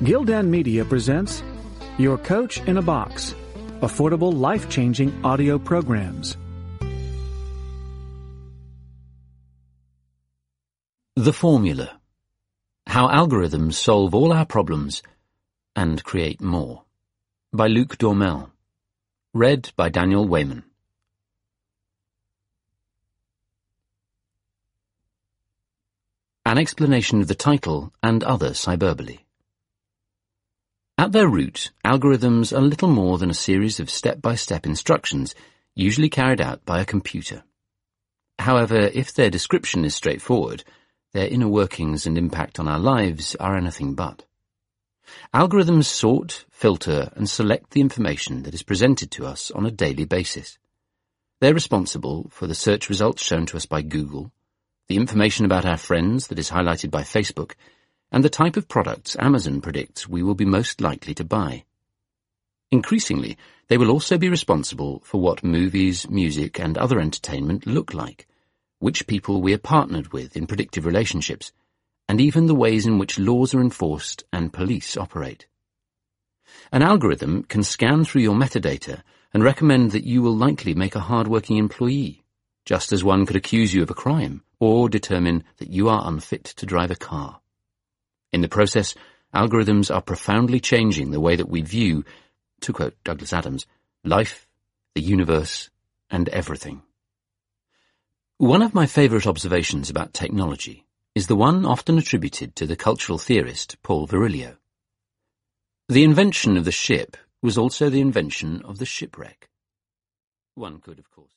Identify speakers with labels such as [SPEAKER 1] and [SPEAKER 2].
[SPEAKER 1] Gildan Media presents Your Coach in a Box, affordable, life-changing audio programs.
[SPEAKER 2] The Formula: How Algorithms Solve All Our Problems and Create More, by Luke Dormel. Read by Daniel Wayman. An explanation of the title and other cyberbole. At their root, algorithms are little more than a series of step-by-step instructions, usually carried out by a computer. However, if their description is straightforward, their inner workings and impact on our lives are anything but. Algorithms sort, filter, and select the information that is presented to us on a daily basis. They're responsible for the search results shown to us by Google, the information about our friends that is highlighted by Facebook, and the type of products Amazon predicts we will be most likely to buy. Increasingly, they will also be responsible for what movies, music, and other entertainment look like, which people we are partnered with in predictive relationships, and even the ways in which laws are enforced and police operate. An algorithm can scan through your metadata and recommend that you will likely make a hard-working employee, just as one could accuse you of a crime or determine that you are unfit to drive a car. In the process, algorithms are profoundly changing the way that we view, to quote Douglas Adams, life, the universe, and everything. One of my favorite observations about technology is the one often attributed to the cultural theorist Paul Virilio. The invention of the ship was also the invention of the shipwreck. One could, of course.